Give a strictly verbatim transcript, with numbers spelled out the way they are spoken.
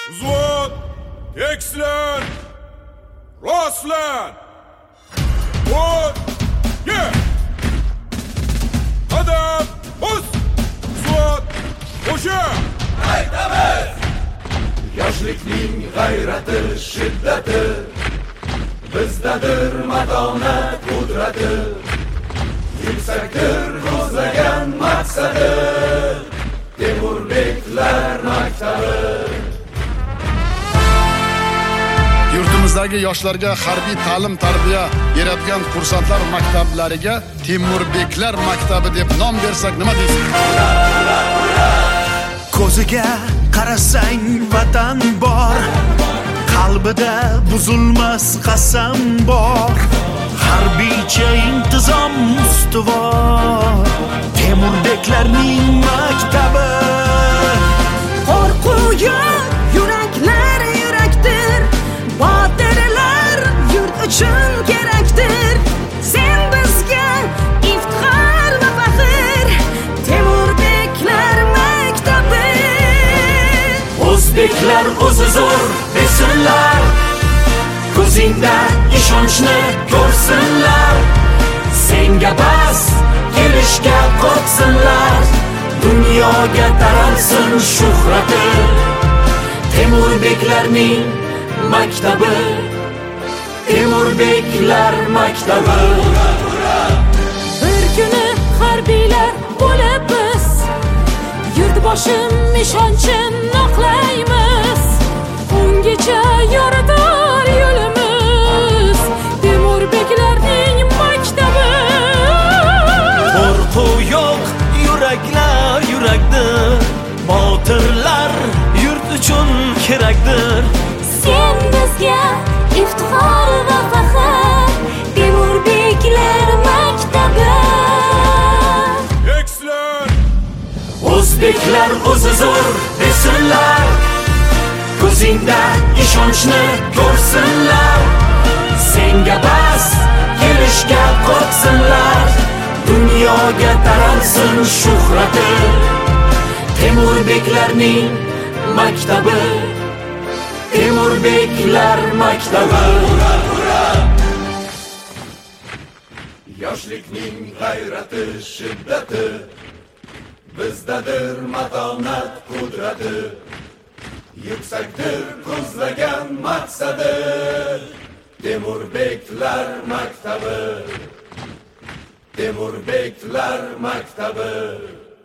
Vзвод, tekstlen, rostlan. Вот, е! Adam, bus, vзвod, o'sha. Aytamiz! Yoshlikning g'ayrati, shiddati, bizdadir matonat qudrati, yuksakdir ko'zlagan maqsadi, Temurbeklar maktabi. Yurtimizdagi yoshlarga harbiy ta'lim tarbiya beradigan kursantlar maktablariga Temurbeklar maktabi deb nom bersak nima deysiz? Ko'ziga qarasang vatan bor, qalbida buzilmas qasam bor. Harbiycha intizom ustuvor, Temurbeklarning maktabi. Qo'rquv yo'q, yuraklar yurakdir, botirlar yurt uchun kerakdir. Sen bizga iftixor va faxr, Temurbeklar maktabi. O'zbeklar o'zi zo'r desinlar, ko'zingda ishonchni ko'rsinlar. Senga bas, kelishga qo'rqsinlar, dunyoga taralsin shuhrati. Temurbeklarning maktabi, Temurbeklar maktabi. Bir kuni harbiylar bo'lib biz yurtboshim ishonchini oqlaymiz. Ungacha yoritar yo'limiz, Temurbeklarning maktabi. Qo'rquv yo'q, yuraklar yurakdir, botirlar yurt uchun kerakdir. Sen bizga iftixor va faxr, Temurbeklar maktabi. Tekstlen, O'zbeklar o'zi zo'r desinlar, ko'zingda ishonchni ko'rsinlar. Senga bas, kelishga qo'rqsinlar, dunyoga taralsin shuhrati. Temurbeklarning maktabi, Temurbeklar maktabi. Yoshlikning g'ayrati, shiddati, bizdadir matonat qudrati, yuksakdir ko'zlagan maqsadi, Temurbeklar maktabi, Temurbeklar maktabi.